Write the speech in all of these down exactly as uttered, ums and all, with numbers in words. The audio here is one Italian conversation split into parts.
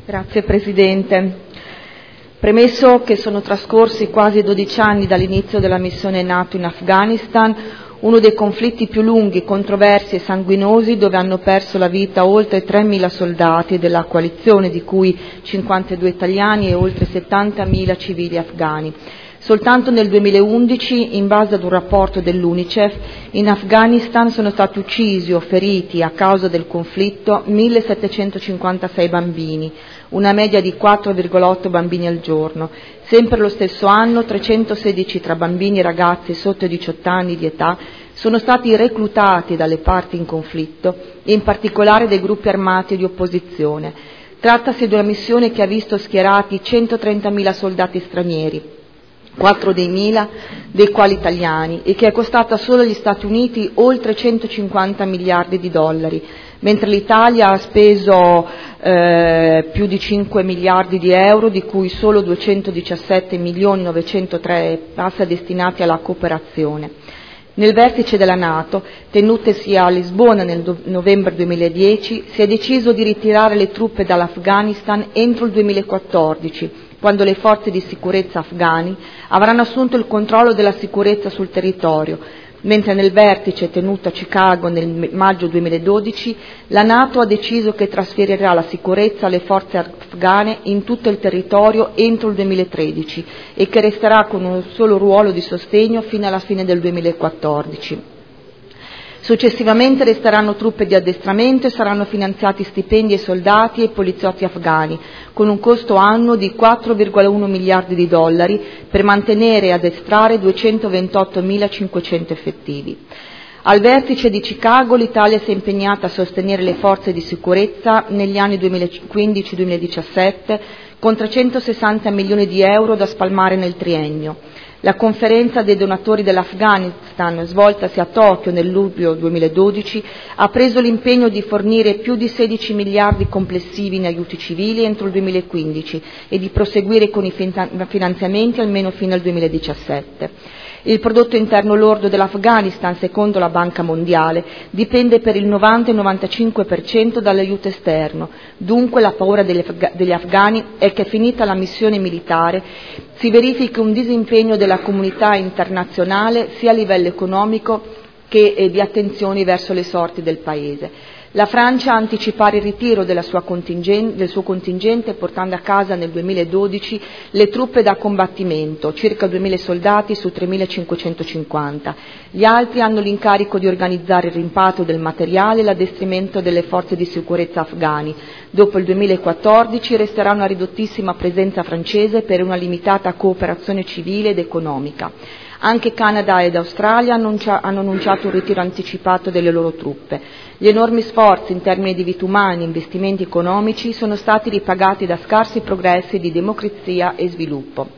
Grazie Presidente. Premesso che sono trascorsi quasi dodici anni dall'inizio della missione NATO in Afghanistan, uno dei conflitti più lunghi, controversi e sanguinosi, dove hanno perso la vita oltre tremila soldati della coalizione, di cui cinquantadue italiani e oltre settantamila civili afghani. Soltanto nel duemilaundici, in base ad un rapporto dell'UNICEF, in Afghanistan sono stati uccisi o feriti a causa del conflitto millesettecentocinquantasei bambini, una media di quattro virgola otto bambini al giorno. Sempre lo stesso anno, trecentosedici tra bambini e ragazzi sotto i diciotto anni di età sono stati reclutati dalle parti in conflitto, e in particolare dai gruppi armati di opposizione. Trattasi di una missione che ha visto schierati centotrentamila soldati stranieri, quattro dei mila dei quali italiani, e che è costata solo agli Stati Uniti oltre centocinquanta miliardi di dollari, mentre l'Italia ha speso eh, più di cinque miliardi di euro, di cui solo duecentodiciassette milioni novecentotre passa destinati alla cooperazione. Nel vertice della NATO, tenutesi a Lisbona nel novembre duemiladieci, si è deciso di ritirare le truppe dall'Afghanistan entro il duemilaquattordici, quando le forze di sicurezza afghani avranno assunto il controllo della sicurezza sul territorio, mentre nel vertice tenuto a Chicago nel maggio duemiladodici la NATO ha deciso che trasferirà la sicurezza alle forze afghane in tutto il territorio entro il duemilatredici e che resterà con un solo ruolo di sostegno fino alla fine del duemilaquattordici. Successivamente resteranno truppe di addestramento e saranno finanziati stipendi ai soldati e ai poliziotti afghani, con un costo annuo di quattro virgola uno miliardi di dollari per mantenere e addestrare duecentoventottomilacinquecento effettivi. Al vertice di Chicago l'Italia si è impegnata a sostenere le forze di sicurezza negli anni duemilaquindici duemiladiciassette con trecentosessanta milioni di euro da spalmare nel triennio. La conferenza dei donatori dell'Afghanistan, svoltasi a Tokyo nel luglio duemiladodici, ha preso l'impegno di fornire più di sedici miliardi complessivi in aiuti civili entro il duemilaquindici e di proseguire con i finanziamenti almeno fino al duemiladiciassette. Il prodotto interno lordo dell'Afghanistan, secondo la Banca Mondiale, dipende per il novanta e novantacinque per cento dall'aiuto esterno. Dunque la paura degli, afga- degli afghani è che, finita la missione militare, si verifichi un disimpegno della comunità internazionale sia a livello economico che eh, di attenzioni verso le sorti del Paese. La Francia ha anticipato il ritiro della sua contingente, del suo contingente, portando a casa nel duemiladodici le truppe da combattimento, circa duemila soldati su tremilacinquecentocinquanta. Gli altri hanno l'incarico di organizzare il rimpatrio del materiale e l'addestramento delle forze di sicurezza afghani. Dopo il duemilaquattordici resterà una ridottissima presenza francese per una limitata cooperazione civile ed economica. Anche Canada ed Australia hanno annunciato un ritiro anticipato delle loro truppe. Gli enormi sforzi in termini di vite umane e investimenti economici sono stati ripagati da scarsi progressi di democrazia e sviluppo.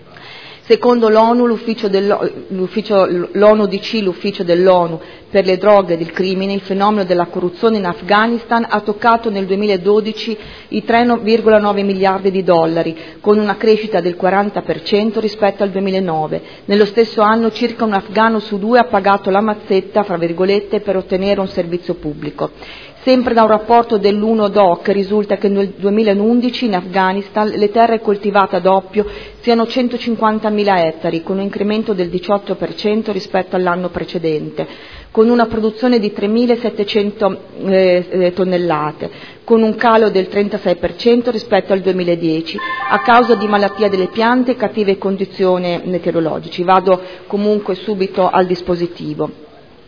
Secondo l'ONU, l'ufficio l'ufficio, l'ONU D C, l'ufficio dell'ONU per le droghe ed il crimine, il fenomeno della corruzione in Afghanistan ha toccato nel duemiladodici i tre virgola nove miliardi di dollari, con una crescita del quaranta per cento rispetto al duemilanove. Nello stesso anno circa un afghano su due ha pagato la mazzetta, fra virgolette, per ottenere un servizio pubblico. Sempre da un rapporto dell'UNO D O C risulta che nel duemilaundici in Afghanistan le terre coltivate ad oppio siano centocinquantamila ettari, con un incremento del diciotto per cento rispetto all'anno precedente, con una produzione di tremilasettecento eh, tonnellate, con un calo del trentasei per cento rispetto al duemiladieci a causa di malattia delle piante e cattive condizioni meteorologiche. Vado comunque subito al dispositivo.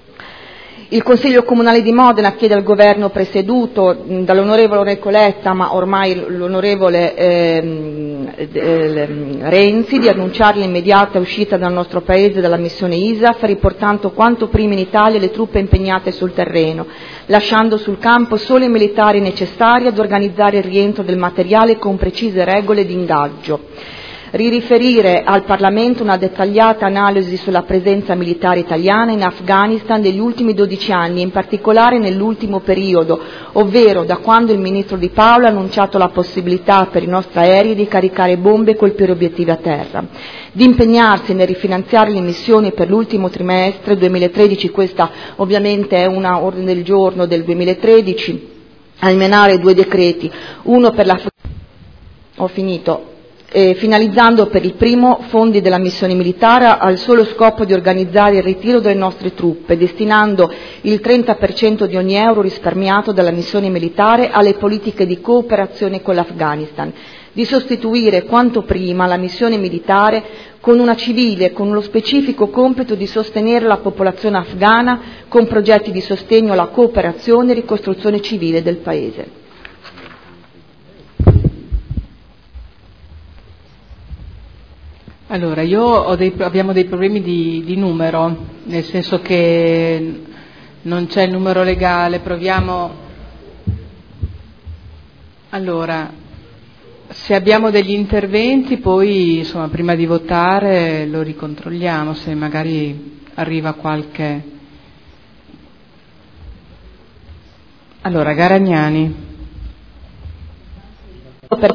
Il Consiglio Comunale di Modena chiede al Governo presieduto dall'onorevole Coletta, ma ormai l'onorevole eh, eh, Renzi, di annunciare l'immediata uscita dal nostro Paese dalla missione I S A F, riportando quanto prima in Italia le truppe impegnate sul terreno, lasciando sul campo solo i militari necessari ad organizzare il rientro del materiale con precise regole di ingaggio. Riferire al Parlamento una dettagliata analisi sulla presenza militare italiana in Afghanistan negli ultimi dodici anni, in particolare nell'ultimo periodo, ovvero da quando il ministro Di Paola ha annunciato la possibilità per i nostri aerei di caricare bombe e colpire obiettivi a terra. Di impegnarsi nel rifinanziare le missioni per l'ultimo trimestre duemilatredici, questa ovviamente è una ordine del giorno del duemilatredici, a emanare due decreti, uno per la ho finito, eh, finalizzando per il primo fondi della missione militare al solo scopo di organizzare il ritiro delle nostre truppe, destinando il trenta per cento di ogni euro risparmiato dalla missione militare alle politiche di cooperazione con l'Afghanistan, di sostituire quanto prima la missione militare con una civile, con lo specifico compito di sostenere la popolazione afghana con progetti di sostegno alla cooperazione e ricostruzione civile del Paese. Allora, io ho dei, abbiamo dei problemi di, di numero, nel senso che non c'è il numero legale, proviamo. Allora, se abbiamo degli interventi, poi insomma prima di votare lo ricontrolliamo, se magari arriva qualche. Allora, Garagnani.